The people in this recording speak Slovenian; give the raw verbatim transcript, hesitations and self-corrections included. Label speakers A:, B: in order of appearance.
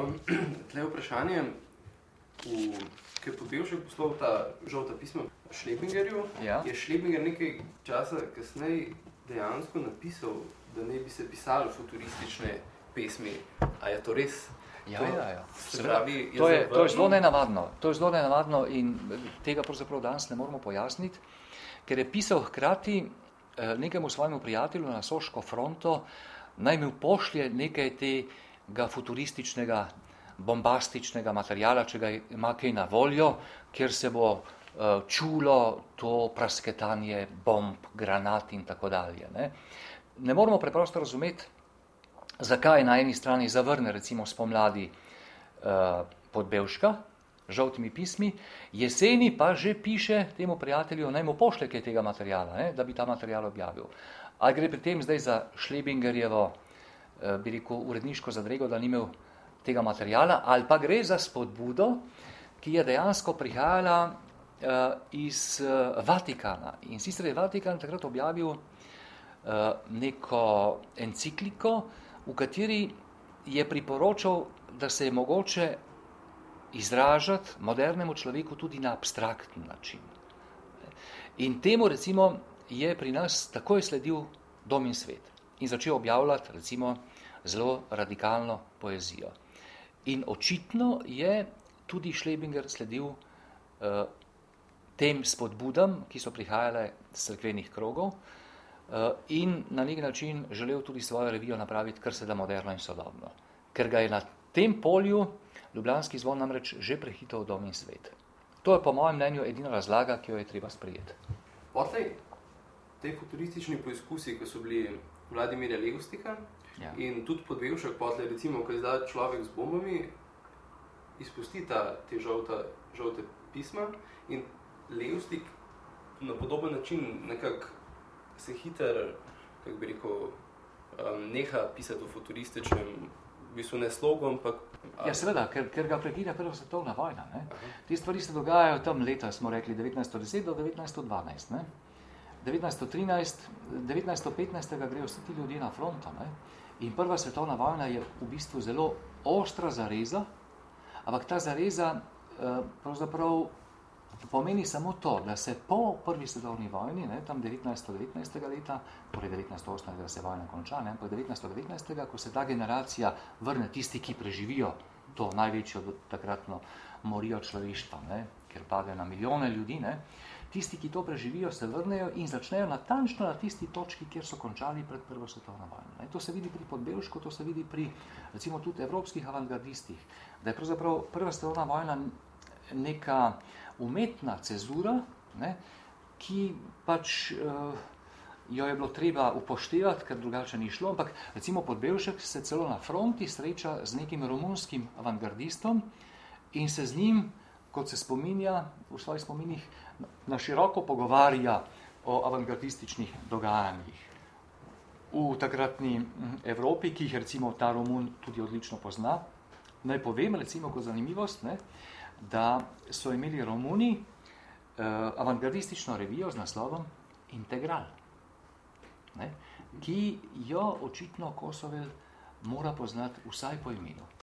A: Um, tle vprašanje, v, ki je Podbevšek poslal ta žolta pisma Schleppingerju,
B: ja.
A: Je Schleppinger nekaj časa kasneje dejansko napisal, da ne bi se pisalo futuristične pesmi. A je to res?
B: Ja,
A: to,
B: ja, ja.
A: Se pravi, je
B: to, je, to je zelo
A: zavrnil?
B: nenavadno. To je zelo nenavadno in tega pravzaprav danes ne moramo pojasniti, ker je pisal hkrati eh, nekemu svojemu prijatelju na Soško fronto, naj mi pošlje nekaj tega futurističnega, bombastičnega materijala, če ga ima kaj na voljo, kjer se bo uh, čulo to prasketanje bomb, granat in tako dalje. Ne, ne moramo preprosto razumeti, zakaj na eni strani zavrne recimo spomladi uh, Podbevška, žoltimi pismi, jeseni pa že piše temu prijatelju, naj mu pošlje kaj tega materijala, ne, da bi ta material objavil. Ali gre pri tem zdaj za Schleppingerjevo, uh, bi rekel, uredniško zadrego, da ni imel tega materijala, ali pa gre za spodbudo, ki je dejansko prihajala uh, iz uh, Vatikana. In sicer je Vatikan takrat objavil uh, neko encikliko, v kateri je priporočal, da se je mogoče izražati modernemu človeku tudi na abstraktni način. In temu recimo je pri nas takoj sledil Dom in svet in začel objavljati recimo zelo radikalno poezijo. In očitno je tudi Schleppinger sledil uh, tem spodbudam, ki so prihajale z cerkvenih krogov uh, in na nek način želel tudi svojo revijo napraviti kar se da moderno in sodobno. Ker ga je na tem polju ljubljanski zvon namreč že prehitel Dom in svet. To je po mojem mnenju edina razlaga, ki jo je treba sprejeti.
A: Potlej, te futuristični poizkusi, ki so bili Vladimirja Legostika, ja. In tudi Podbevšek potlej, recimo, ko je zdaj človek z bombami, izpusti ta, te žolta, žolte pisma in Legostik na podoben način nekako se hiter, kako bi rekel, um, neha pisati o futurističnem, v bistvu ne slogu, ampak...
B: Ja, seveda, ker, ker ga prekida prva svetovna vojna. Ne? Te stvari se dogajajo tam leta, smo rekli, devetnajststo deset do devetnajststo dvanajst. Ne? devetnajststo trinajst, devetnajststo petnajst grejo vsi ti ljudje na fronto. Ne? In prva svetovna vojna je v bistvu zelo ostra zareza, ampak ta zareza eh, pravzaprav pomeni samo to, da se po prvi svetovni vojni, ne, tam devetnajststo devetnajst leta, torej devetnajststo osemnajst se vojna konča, ne, ampak devetnajststo devetnajst, ko se ta generacija vrne, tisti, ki preživijo to največjo takratno morijo človeštva, ne, ker pade na milijone ljudi, ne, tisti, ki to preživijo, se vrnejo in začnejo natančno na tisti točki, kjer so končali pred prvo svetovno vojno. Ne. To se vidi pri Podbevšku, to se vidi pri recimo tudi evropskih avantgardistih, da je pravzaprav prva svetovna vojna neka umetna cezura, ne, ki pač uh, jo je bilo treba upoštevati, ker drugače ni šlo, ampak recimo Podbevšek se celo na fronti sreča z nekim romunskim avantgardistom in se z njim, kot se spominja v svojih spominih, na široko pogovarja o avantgardističnih dogajanjih v takratni Evropi, ki jih recimo ta Romun tudi odlično pozna. Naj povem recimo kot zanimivost, ne, da so imeli Romuni eh, avantgardistično revijo z naslovom Integral, ne, ki jo očitno Kosovel mora poznati vsaj po imenu.